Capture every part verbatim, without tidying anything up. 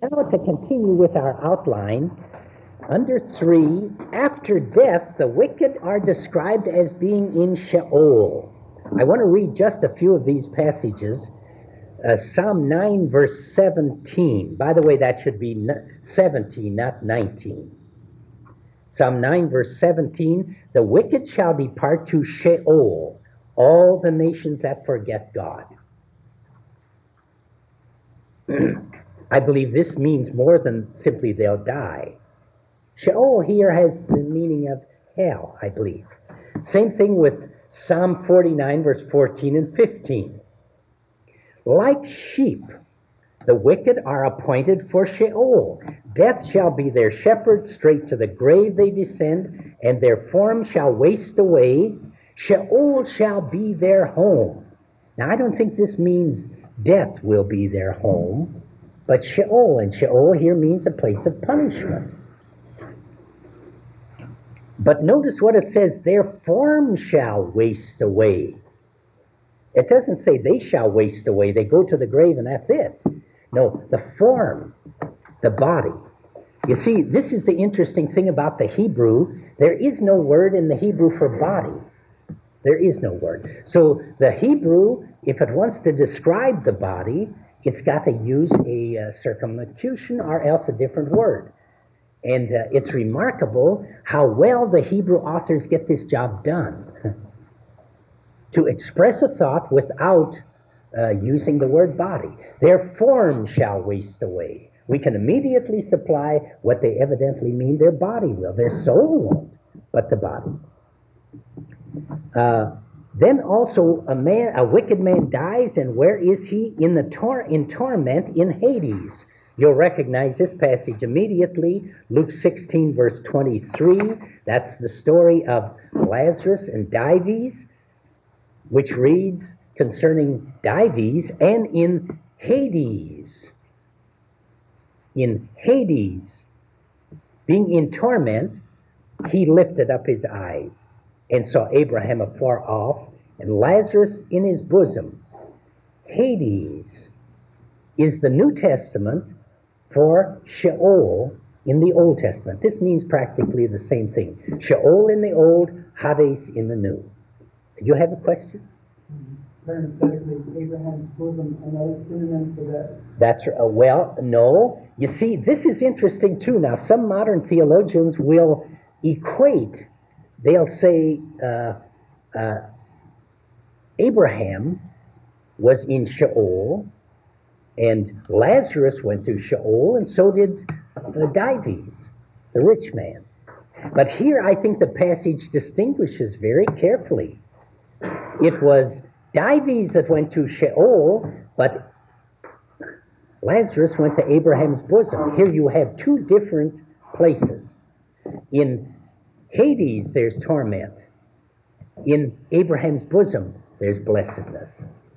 Now to continue with our outline, under three, after death, the wicked are described as being in Sheol. I want to read just a few of these passages. Uh, Psalm nine, verse seventeen. By the way, that should be seventeen, not nineteen. Psalm nine, verse seventeen. The wicked shall depart to Sheol, all the nations that forget God. I believe this means more than simply they'll die. Sheol here has the meaning of hell, I believe. Same thing with Psalm forty-nine, verse fourteen and fifteen. Like sheep, the wicked are appointed for Sheol. Death shall be their shepherd, straight to the grave they descend, and their form shall waste away. Sheol shall be their home. Now, I don't think this means death will be their home, but Sheol, and Sheol here means a place of punishment. But notice what it says, their form shall waste away. It doesn't say they shall waste away. They go to the grave and that's it. No, the form, the body. You see, this is the interesting thing about the Hebrew. There is no word in the Hebrew for body. There is no word. So the Hebrew, if it wants to describe the body, it's got to use a uh, circumlocution or else a different word. And uh, it's remarkable how well the Hebrew authors get this job done. To express a thought without uh, using the word body. Their form shall waste away. We can immediately supply what they evidently mean their body will. Their soul won't, but the body. Uh, then also a man, a wicked man dies, and where is he? In the tor- in torment in Hades. You'll recognize this passage immediately. Luke sixteen, verse twenty-three. That's the story of Lazarus and Dives, which reads concerning Dives, and in Hades. In Hades, being in torment, he lifted up his eyes and saw Abraham afar off, and Lazarus in his bosom. Hades is the New Testament for Sheol in the Old Testament. This means practically the same thing. Sheol in the Old, Hades in the New. You have a question? Parenthetically, Abraham's bosom, another synonym for that. That's uh, well, no. You see, this is interesting too. Now, some modern theologians will equate. They'll say uh, uh, Abraham was in Sheol, and Lazarus went to Sheol, and so did uh, Dives, the rich man. But here, I think the passage distinguishes very carefully. It was Dives that went to Sheol, but Lazarus went to Abraham's bosom. Here you have two different places. In Hades, there's torment. In Abraham's bosom, there's blessedness.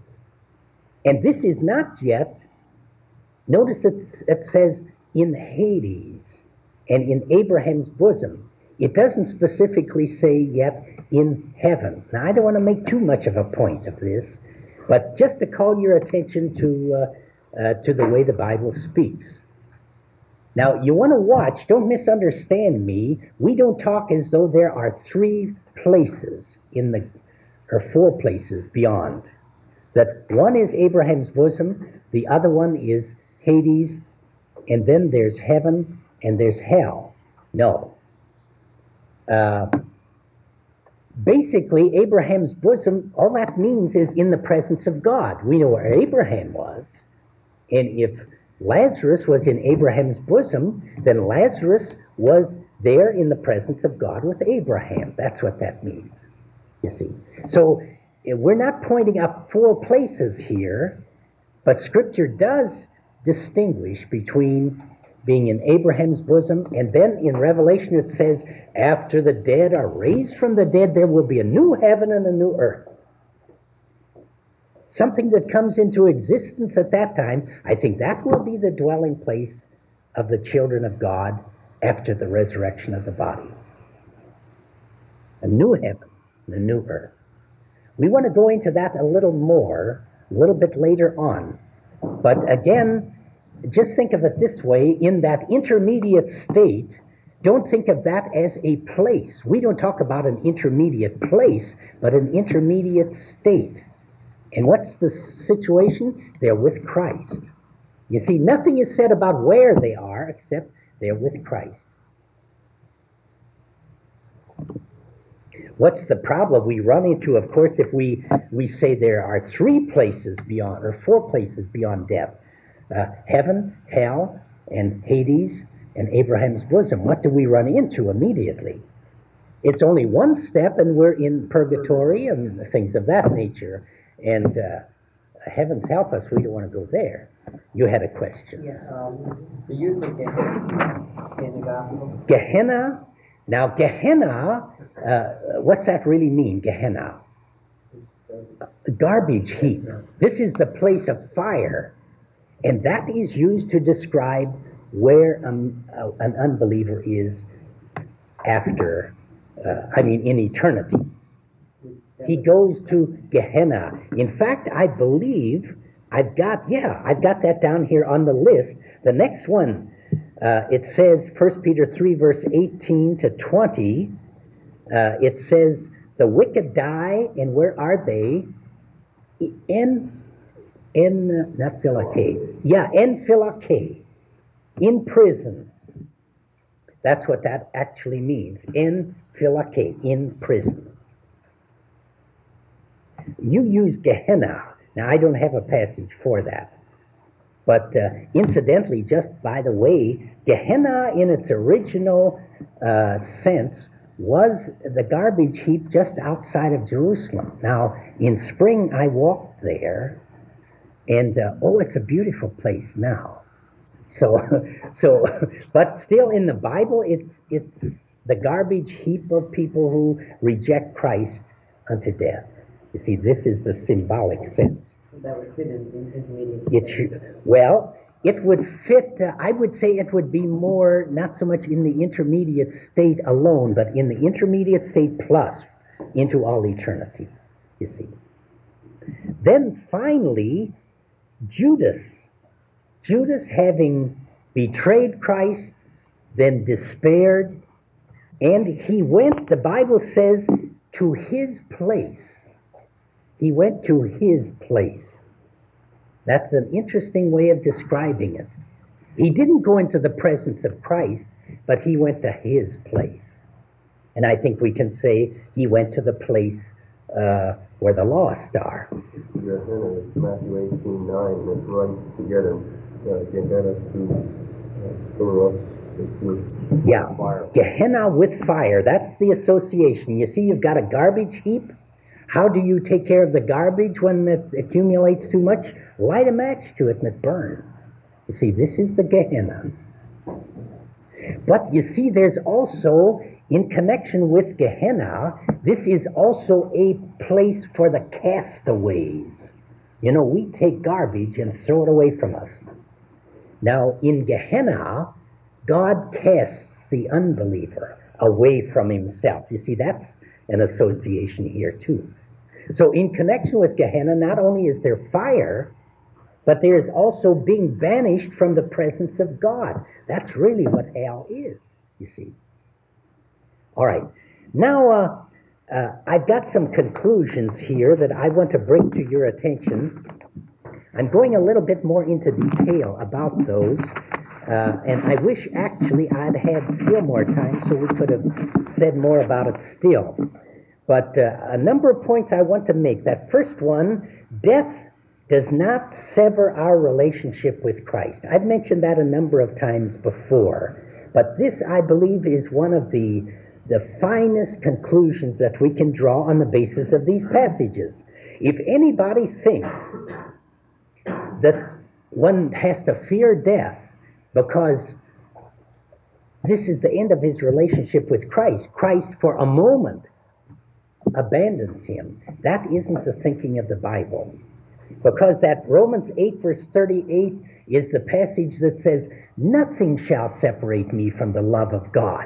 And this is not yet, notice it, it says in Hades and in Abraham's bosom. It doesn't specifically say yet in heaven. Now, I don't want to make too much of a point of this, but just to call your attention to, uh, uh, to the way the Bible speaks. Now, you want to watch, don't misunderstand me. We don't talk as though there are three places in the, or four places beyond. That one is Abraham's bosom, the other one is Hades, and then there's heaven and there's hell. No. Uh, basically, Abraham's bosom, all that means is in the presence of God. We know where Abraham was. And if Lazarus was in Abraham's bosom, then Lazarus was there in the presence of God with Abraham. That's what that means, you see. So we're not pointing up four places here, but Scripture does distinguish between being in Abraham's bosom, and then in Revelation it says, after the dead are raised from the dead, there will be a new heaven and a new earth. Something that comes into existence at that time. I think that will be the dwelling place of the children of God after the resurrection of the body. A new heaven and a new earth. We want to go into that a little more, a little bit later on. But again, just think of it this way, in that intermediate state, don't think of that as a place. We don't talk about an intermediate place, but an intermediate state. And what's the situation? They're with Christ. You see, nothing is said about where they are except they're with Christ. What's the problem we run into, of course, if we, we say there are three places beyond, or four places beyond death? Uh, heaven, hell, and Hades, and Abraham's bosom. What do we run into immediately? It's only one step, and we're in purgatory and things of that nature. And uh, heavens help us, we don't want to go there. You had a question. Yeah, um, the use of Gehenna in the gospel. Gehenna. Now, Gehenna, uh, what's that really mean, Gehenna? A garbage heap. This is the place of fire. And that is used to describe where um, uh, an unbeliever is after, uh, I mean, in eternity. He goes to Gehenna. In fact, I believe I've got, yeah, I've got that down here on the list. The next one, uh, it says, First Peter three, verse eighteen to twenty, uh, it says, the wicked die, and where are they? In, in, uh, not Philake. Yeah, in Philake, in prison. That's what that actually means, in Philake, in prison. You use Gehenna. Now, I don't have a passage for that. But uh, incidentally, just by the way, Gehenna in its original uh, sense was the garbage heap just outside of Jerusalem. Now, in spring, I walked there, and uh, oh, it's a beautiful place now. So, so, but still in the Bible, it's, it's the garbage heap of people who reject Christ unto death. You see, this is the symbolic sense. That would fit in the intermediate. It should, well, it would fit, uh, I would say it would be more, not so much in the intermediate state alone, but in the intermediate state plus into all eternity, you see. Then finally, Judas. Judas, having betrayed Christ, then despaired, and he went, the Bible says, to his place. He went to his place. That's an interesting way of describing it. He didn't go into the presence of Christ, but he went to his place. And I think we can say he went to the place uh, where the lost are. Gehenna is Matthew eighteen nine, and it's right together. Uh, Gehenna to fill us with Yeah, fire. Gehenna with fire. That's the association. You see, you've got a garbage heap. How do you take care of the garbage when it accumulates too much? Light a match to it and it burns. You see, this is the Gehenna. But you see, there's also, in connection with Gehenna, this is also a place for the castaways. You know, we take garbage and throw it away from us. Now, in Gehenna, God casts the unbeliever away from himself. You see, that's an association here too. So in connection with Gehenna, not only is there fire, but there is also being banished from the presence of God. That's really what hell is, you see. All right. Now, uh, uh, I've got some conclusions here that I want to bring to your attention. I'm going a little bit more into detail about those. Uh, and I wish actually I'd had still more time so we could have said more about it still. But uh, a number of points I want to make. That first one, death does not sever our relationship with Christ. I've mentioned that a number of times before. But this, I believe, is one of the, the finest conclusions that we can draw on the basis of these passages. If anybody thinks that one has to fear death because this is the end of his relationship with Christ, Christ for a moment abandons him. That isn't the thinking of the Bible. Because that Romans eight verse thirty-eight is the passage that says, nothing shall separate me from the love of God.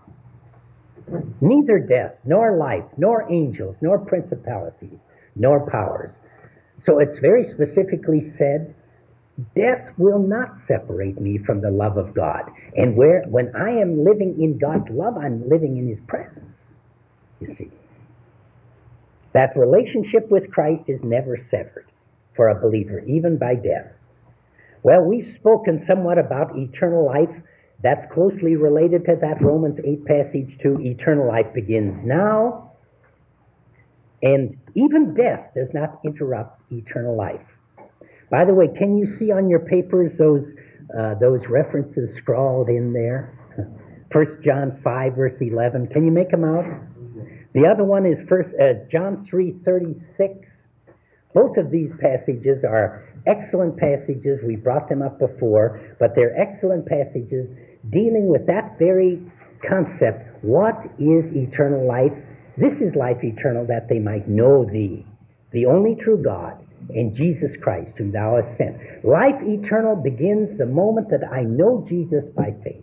Neither death, nor life, nor angels, nor principalities, nor powers. So it's very specifically said death will not separate me from the love of God. And where, when I am living in God's love, I'm living in His presence, you see. That relationship with Christ is never severed for a believer, even by death. Well, we've spoken somewhat about eternal life. That's closely related to that Romans eight passage too. Eternal life begins now, and even death does not interrupt eternal life. By the way, can you see on your papers those uh, those references scrawled in there? First John five, verse eleven. Can you make them out? The other one is first uh, John three thirty-six. Both of these passages are excellent passages. We brought them up before, but they're excellent passages dealing with that very concept. What is eternal life? This is life eternal, that they might know Thee, the only true God, and Jesus Christ, whom Thou hast sent. Life eternal begins the moment that I know Jesus by faith.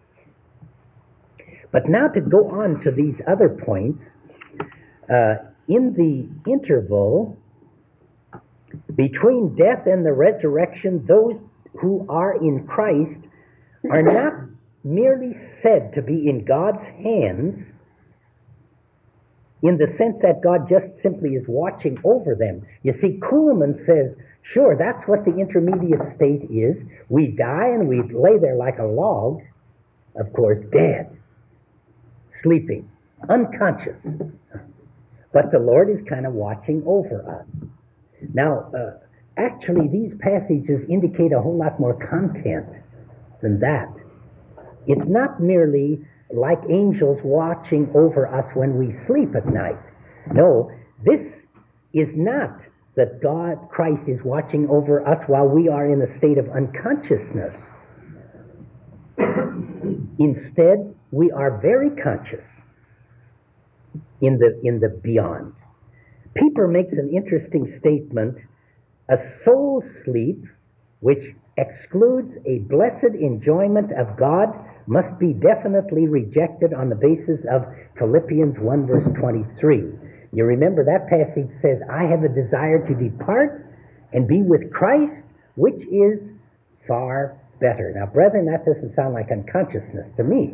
But now to go on to these other points, uh, in the interval between death and the resurrection, those who are in Christ are not merely said to be in God's hands in the sense that God just simply is watching over them. You see, Kuhlman says, sure, that's what the intermediate state is. We die and we lay there like a log, of course, dead, sleeping, unconscious. But the Lord is kind of watching over us. Now, uh, actually, these passages indicate a whole lot more content than that. It's not merely like angels watching over us when we sleep at night. No, this is not that God, Christ, is watching over us while we are in a state of unconsciousness. Instead, we are very conscious in the, in the beyond. Pieper makes an interesting statement. A soul sleep which excludes a blessed enjoyment of God must be definitely rejected on the basis of Philippians one verse twenty-three. You remember that passage says, I have a desire to depart and be with Christ, which is far better. Now, brethren, that doesn't sound like unconsciousness to me.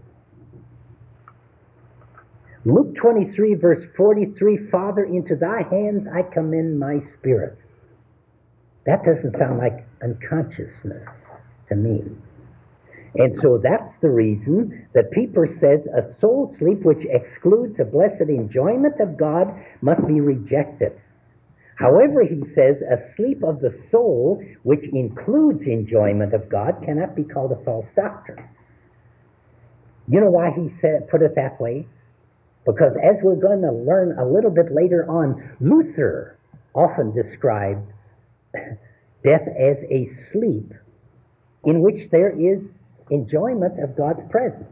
Luke twenty-three verse forty-three, Father, into Thy hands I commend my spirit. That doesn't sound like unconsciousness to me. And so that's the reason that Pieper says a soul sleep which excludes a blessed enjoyment of God must be rejected. However, he says a sleep of the soul which includes enjoyment of God cannot be called a false doctrine. You know why he said put it that way? Because as we're going to learn a little bit later on, Luther often described death as a sleep in which there is enjoyment of God's presence.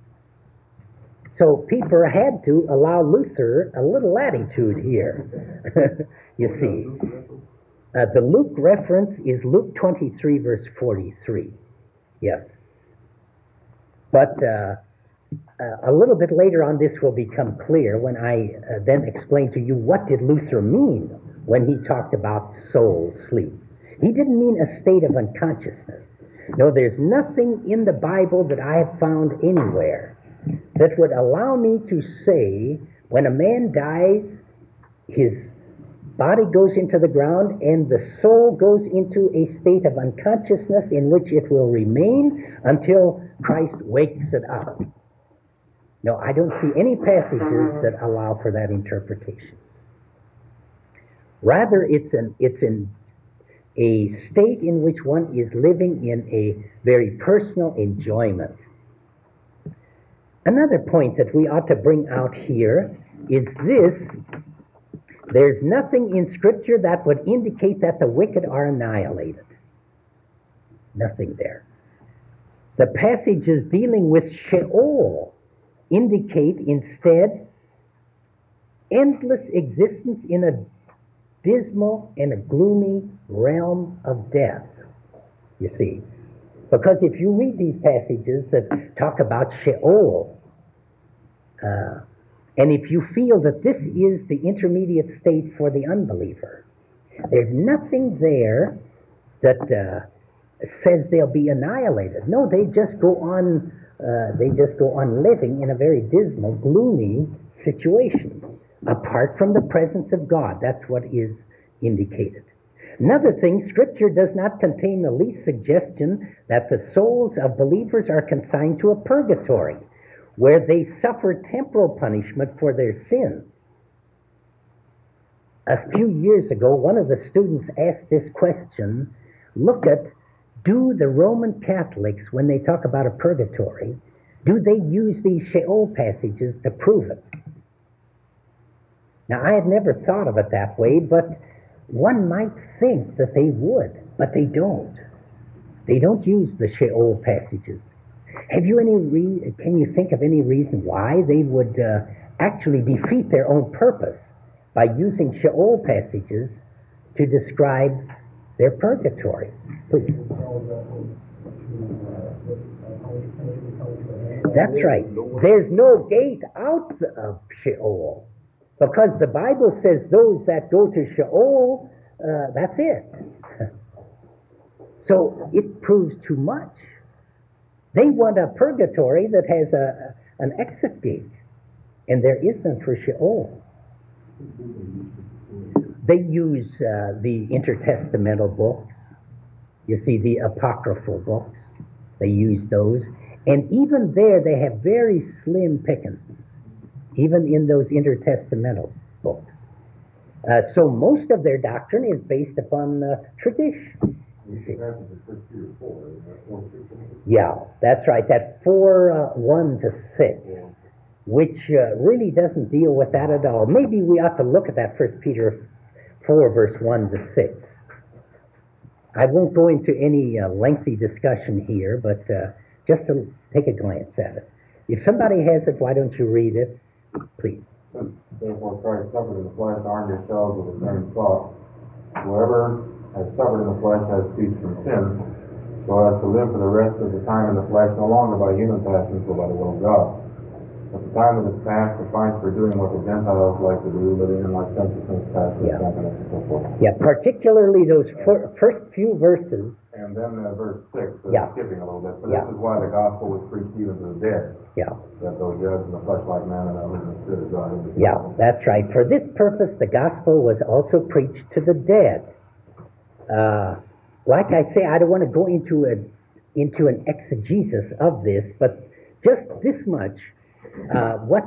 So Pieper had to allow Luther a little latitude here. You see, uh, the Luke reference is Luke twenty-three verse forty-three. Yes. But uh, uh, a little bit later on this will become clear when I uh, then explain to you what did Luther mean when he talked about soul sleep. He didn't mean a state of unconsciousness. No, there's nothing in the Bible that I have found anywhere that would allow me to say when a man dies, his body goes into the ground and the soul goes into a state of unconsciousness in which it will remain until Christ wakes it up. No, I don't see any passages that allow for that interpretation. Rather, it's an it's an a state in which one is living in a very personal enjoyment. Another point that we ought to bring out here is this: there's nothing in Scripture that would indicate that the wicked are annihilated. Nothing there. The passages dealing with Sheol indicate instead endless existence in a dismal and a gloomy realm of death, you see. Because if you read these passages that talk about Sheol, uh, and if you feel that this is the intermediate state for the unbeliever, there's nothing there that uh, says they'll be annihilated. No, they just go on. Uh, they just go on living in a very dismal, gloomy situation, apart from the presence of God. That's what is indicated. Another thing, Scripture does not contain the least suggestion that the souls of believers are consigned to a purgatory, where they suffer temporal punishment for their sins. A few years ago, one of the students asked this question. Look at, do the Roman Catholics, when they talk about a purgatory, do they use these Sheol passages to prove it? Now, I had never thought of it that way, but one might think that they would, but they don't. They don't use the Sheol passages. Have you any re- can you think of any reason why they would uh, actually defeat their own purpose by using Sheol passages to describe their purgatory? Please. That's right. There's no gate out of Sheol, because the Bible says those that go to Sheol, uh, that's it. So it proves too much. They want a purgatory that has a, an exit gate, and there isn't for Sheol. They use uh, the intertestamental books. You see, the apocryphal books. They use those. And even there, they have very slim pickings, even in those intertestamental books. Uh, so most of their doctrine is based upon uh, tradition. You see. Yeah, that's right. That four, uh, one to six, which uh, really doesn't deal with that at all. Maybe we ought to look at that First Peter four, verse one to six. I won't go into any uh, lengthy discussion here, but uh, just to take a glance at it. If somebody has it, why don't you read it, please? Therefore Christ suffered in the flesh, arm yourselves with the same thought. Whoever has suffered in the flesh has ceased from sin, so as to live for the rest of the time in the flesh, no longer by human passions, but by the will of God. But the time that is past suffice for doing what the Gentiles like to do, living in licentiousness, passion, Yeah. drunkenness, and so forth. Yeah, particularly those fir- first few verses. And then uh, verse six, uh, Yeah. skipping a little bit, but Yeah. this is why the gospel was preached even to the dead, Yeah, that though judged in the flesh like man and not in the spirit of God. yeah, that's right. For this purpose, the gospel was also preached to the dead. Uh, like I say, I don't want to go into a into an exegesis of this, but just this much. Uh, what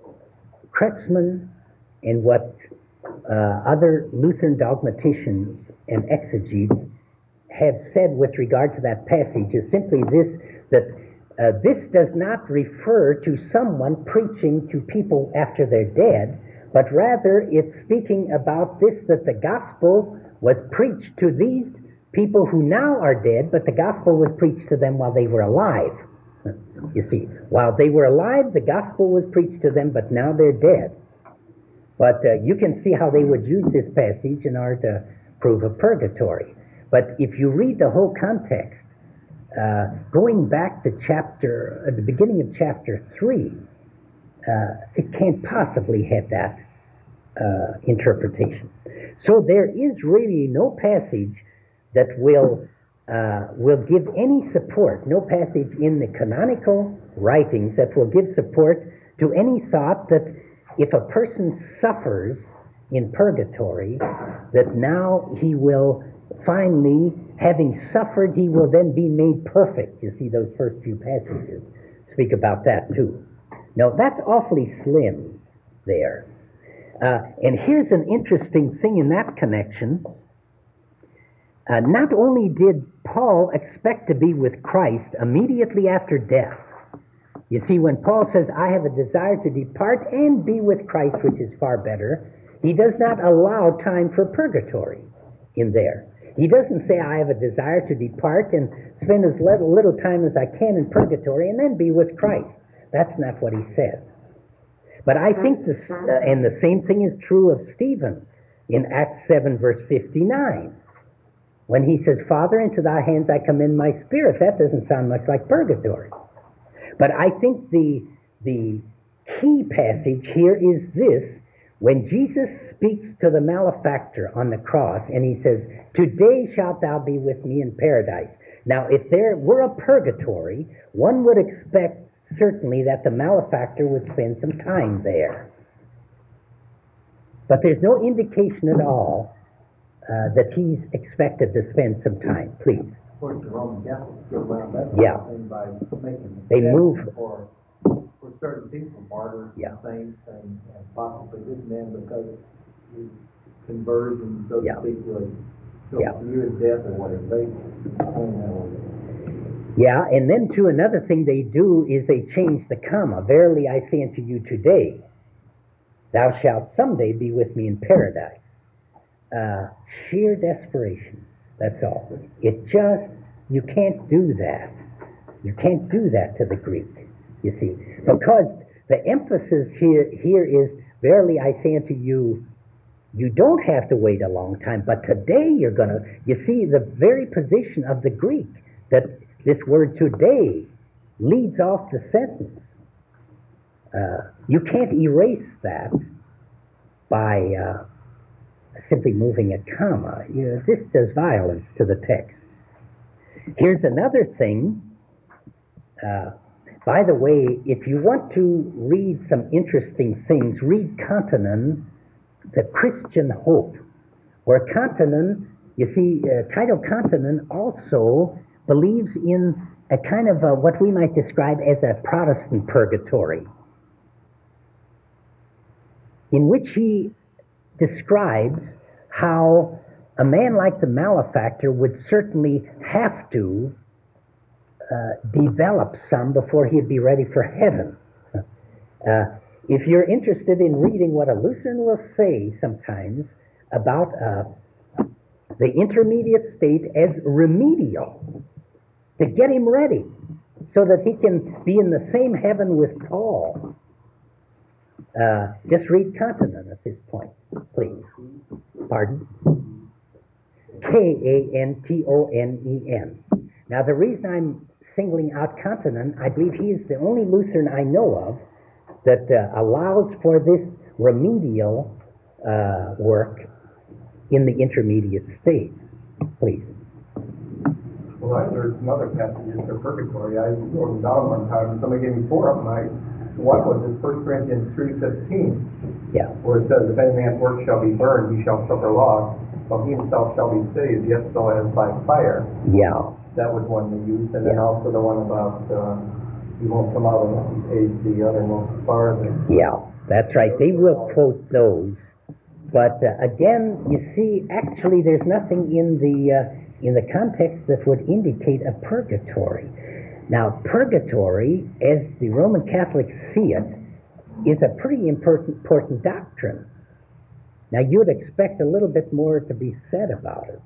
Kretzmann and what uh, other Lutheran dogmaticians and exegetes have said with regard to that passage is simply this, that uh, this does not refer to someone preaching to people after they're dead, but rather it's speaking about this, that the gospel was preached to these people who now are dead, but the gospel was preached to them while they were alive. You see, while they were alive, the gospel was preached to them, but now they're dead. But uh, you can see how they would use this passage in order to prove a purgatory. But if you read the whole context, uh, going back to chapter, at the beginning of chapter three, uh, it can't possibly have that uh, interpretation. So there is really no passage that will Uh, will give any support, no passage in the canonical writings that will give support to any thought that if a person suffers in purgatory, that now he will finally, having suffered, he will then be made perfect. You see, those first few passages speak about that too. No, that's awfully slim there. Uh, and here's an interesting thing in that connection. Uh, not only did Paul expect to be with Christ immediately after death. You see, when Paul says, I have a desire to depart and be with Christ, which is far better, he does not allow time for purgatory in there. He doesn't say, I have a desire to depart and spend as little, little time as I can in purgatory and then be with Christ. That's not what he says. But I think this, uh, and the same thing is true of Stephen in Acts seven, verse fifty-nine. When he says, Father, into thy hands I commend my spirit, that doesn't sound much like purgatory. But I think the, the key passage here is this, When Jesus speaks to the malefactor on the cross and he says, "Today shalt thou be with me in paradise." Now, if there were a purgatory, one would expect certainly that the malefactor would spend some time there. But there's no indication at all uh, that he's expected to spend some time. Please. Of course, the Roman Catholics go around that Yeah. thing by making They exceptions move- for, for certain people, martyrs, Yeah. saints, and, and possibly this man because his conversion, so to Yeah. speak, was so Yeah. near his death or whatever. They explain that way. Yeah, and then too, another thing they do is they change the comma. "Verily I say unto you today, thou shalt someday be with me in paradise." Uh, sheer desperation, that's all. It just, you can't do that. You can't do that to the Greek, you see. Because the emphasis here, here is, "Verily I say unto you, you don't have to wait a long time, but today you're going to," you see, the very position of the Greek, that this word "today" leads off the sentence. Uh, you can't erase that by uh, simply moving a comma. You know, this does violence to the text. Here's another thing. Uh, by the way, if you want to read some interesting things, read Contanen, The Christian Hope, where Contanen, you see, uh, Title Contanen also believes in a kind of a, what we might describe as a Protestant purgatory, in which he describes how a man like the malefactor would certainly have to uh, develop some before he'd be ready for heaven. Uh, if you're interested in reading what a Lutheran will say sometimes about uh, the intermediate state as remedial, to get him ready so that he can be in the same heaven with Paul. Uh, just read Contanen at this point, please. Pardon? K A N T O N E N. Now, the reason I'm singling out Contanen, I believe he is the only Lutheran I know of that uh, allows for this remedial uh, work in the intermediate state. Please. Well, I learned some other passages for purgatory. I wrote them down one time, and somebody gave me four of them. I, one was in First Corinthians three fifteen, Yeah. where it says, "If any man's work shall be burned, he shall suffer loss, but he himself shall be saved, yet so as by fire." Yeah. That was one they used, and then Yeah. also the one about uh, he won't come out unless he pays the uttermost farthing. Yeah, that's right. They will quote those. But uh, again, you see, actually there's nothing in the uh, in the context that would indicate a purgatory. Now, purgatory, as the Roman Catholics see it, is a pretty important, important doctrine. Now, you'd expect a little bit more to be said about it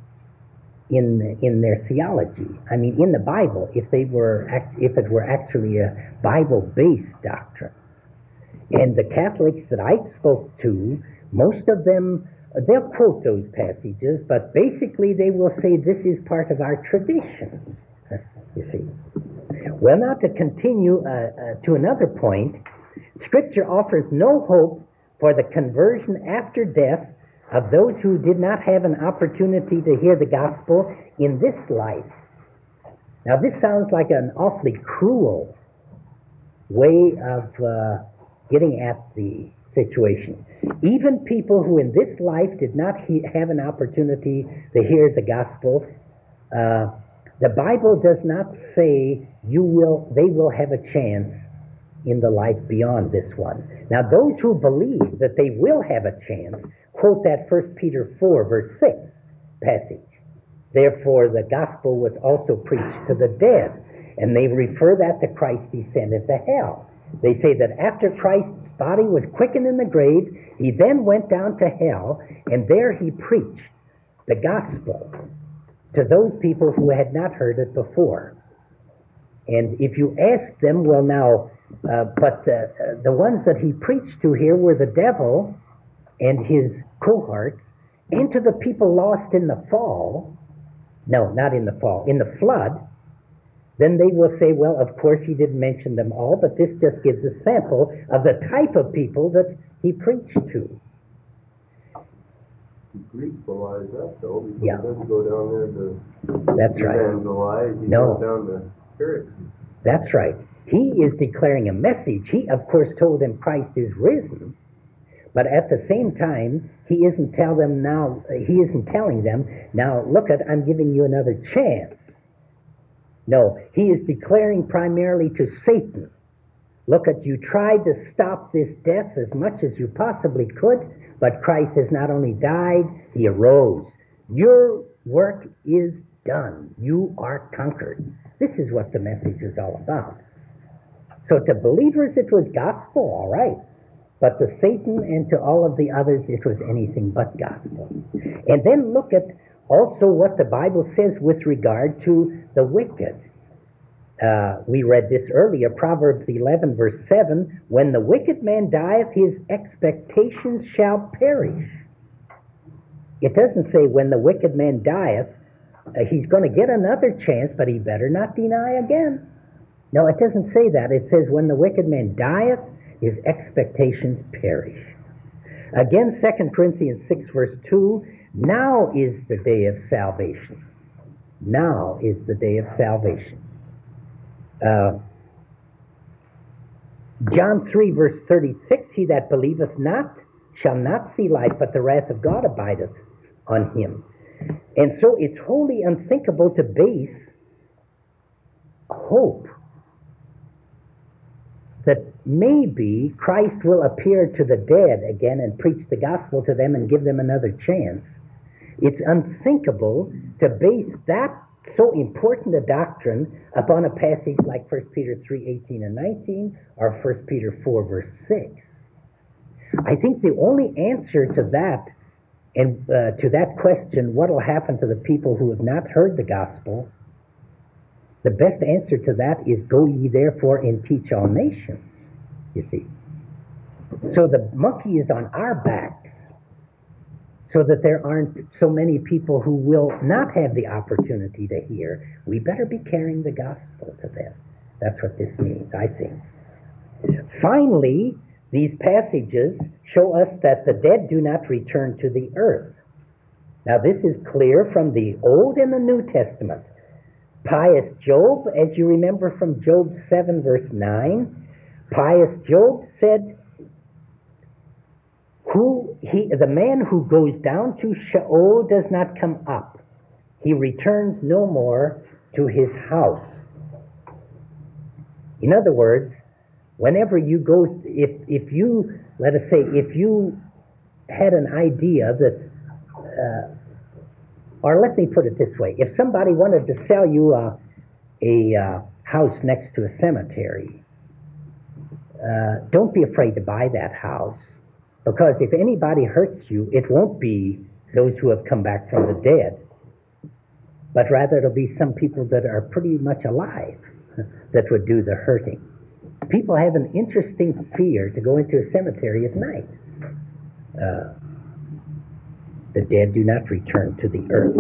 in in their theology. I mean, in the Bible, if they were act, if it were actually a Bible-based doctrine. And the Catholics that I spoke to, most of them, they'll quote those passages, but basically they will say this is part of our tradition, you see. Well, now to continue uh, uh, to another point, Scripture offers no hope for the conversion after death of those who did not have an opportunity to hear the gospel in this life. Now, this sounds like an awfully cruel way of uh, getting at the situation. Even people who in this life did not he- have an opportunity to hear the gospel, uh, the Bible does not say you will, they will have a chance in the life beyond this one. Now, those who believe that they will have a chance quote that First Peter four, verse six passage. Therefore, the gospel was also preached to the dead. And they refer that to Christ descended into hell. They say that after Christ's body was quickened in the grave, he then went down to hell, and there he preached the gospel to those people who had not heard it before. And if you ask them, well now, uh, but uh, the ones that he preached to here were the devil and his cohorts, and to the people lost in the fall, no, not in the fall, in the flood, then they will say, well, of course he didn't mention them all, but this just gives a sample of the type of people that he preached to. The Greek belies that though, because Yeah. he doesn't go down there to That's right. evangelize, he No. goes down to Spirit. That's right. He is declaring a message. He, of course, told them Christ is risen, but at the same time, he isn't tell them now. He isn't telling them now. Look at, I'm giving you another chance. No, he is declaring primarily to Satan. Look at, you tried to stop this death as much as you possibly could, but Christ has not only died, he arose. Your work is done. You are conquered. This is what the message is all about. So to believers it was gospel, all right. But to Satan and to all of the others it was anything but gospel. And then look at also what the Bible says with regard to the wicked. Uh, we read this earlier, Proverbs eleven, verse seven, when the wicked man dieth, his expectations shall perish. It doesn't say when the wicked man dieth, uh, he's going to get another chance, but he better not deny again. No, it doesn't say that. It says when the wicked man dieth, his expectations perish. Again, Second Corinthians six, verse two, now is the day of salvation. Now is the day of salvation. Uh, John three, verse thirty-six, he that believeth not shall not see life, but the wrath of God abideth on him. And so it's wholly unthinkable to base hope that maybe Christ will appear to the dead again and preach the gospel to them and give them another chance. It's unthinkable to base that so important a doctrine upon a passage like First Peter three, eighteen and nineteen or First Peter four, verse six. I think the only answer to that and uh, to that question, what will happen to the people who have not heard the gospel, the best answer to that is go ye therefore and teach all nations, you see. So the monkey is on our backs so that there aren't so many people who will not have the opportunity to hear. We better be carrying the gospel to them. That's what this means, I think. Finally, these passages show us that the dead do not return to the earth. Now this is clear from the Old and the New Testament. Pious Job, as you remember from Job seven, verse nine, pious Job said, Who he, the man who goes down to Sheol does not come up. He returns no more to his house. In other words, whenever you go, if, if you, let us say, if you had an idea that, uh, or let me put it this way, if somebody wanted to sell you a, a uh, house next to a cemetery, uh, don't be afraid to buy that house, because if anybody hurts you, it won't be those who have come back from the dead, but rather it'll be some people that are pretty much alive that would do the hurting. People have an interesting fear to go into a cemetery at night. Uh, the dead do not return to the earth.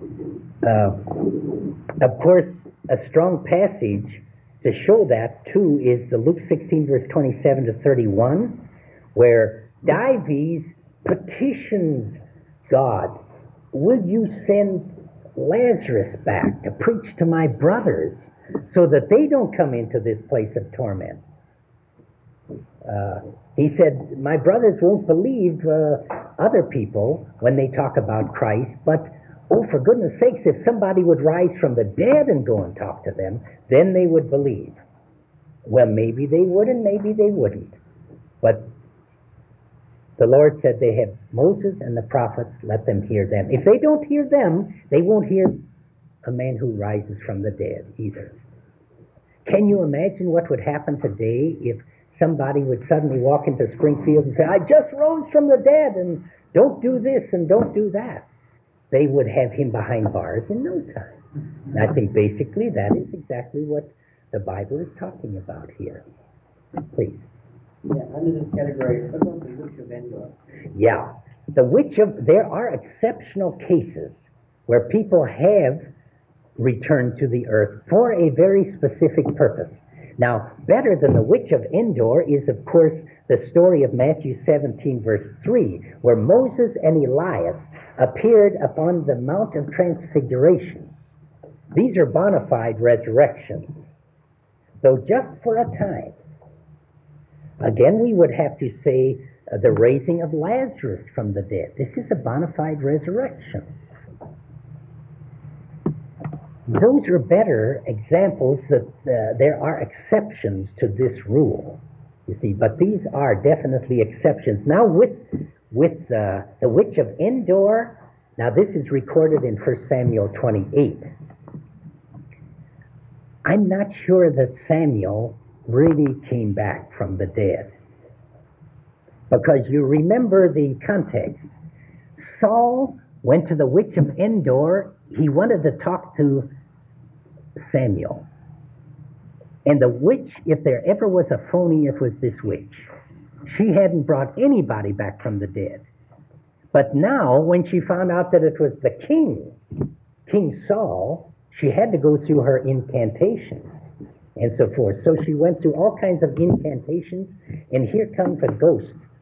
Uh, of course, a strong passage to show that, too, is the Luke sixteen, verse twenty-seven to thirty-one, where Dives petitioned God, will you send Lazarus back to preach to my brothers so that they don't come into this place of torment? Uh, he said, my brothers won't believe uh, other people when they talk about Christ, but, oh, for goodness sakes, if somebody would rise from the dead and go and talk to them, then they would believe. Well, maybe they would and maybe they wouldn't. But the Lord said they have Moses and the prophets, let them hear them. If they don't hear them, they won't hear a man who rises from the dead either. Can you imagine what would happen today if somebody would suddenly walk into Springfield and say, I just rose from the dead and don't do this and don't do that? They would have him behind bars in no time. And I think basically that is exactly what the Bible is talking about here. Please. Yeah, under this category, what about the witch of Endor? Yeah. The witch of, there are exceptional cases where people have returned to the earth for a very specific purpose. Now, better than the witch of Endor is, of course, the story of Matthew seventeen, verse three, where Moses and Elias appeared upon the Mount of Transfiguration. These are bona fide resurrections, though just for a time. Again, we would have to say uh, the raising of Lazarus from the dead. This is a bona fide resurrection. Those are better examples that uh, there are exceptions to this rule, you see, but these are definitely exceptions. Now with, with uh, the witch of Endor, now this is recorded in First Samuel twenty-eight. I'm not sure that Samuel really came back from the dead, because you remember the context. Saul went to the witch of Endor. He wanted to talk to Samuel. And the witch, if there ever was a phony, it was this witch. She hadn't brought anybody back from the dead. But now, when she found out that it was the king, King Saul, she had to go through her incantations and so forth. So she went through all kinds of incantations, and here comes a ghost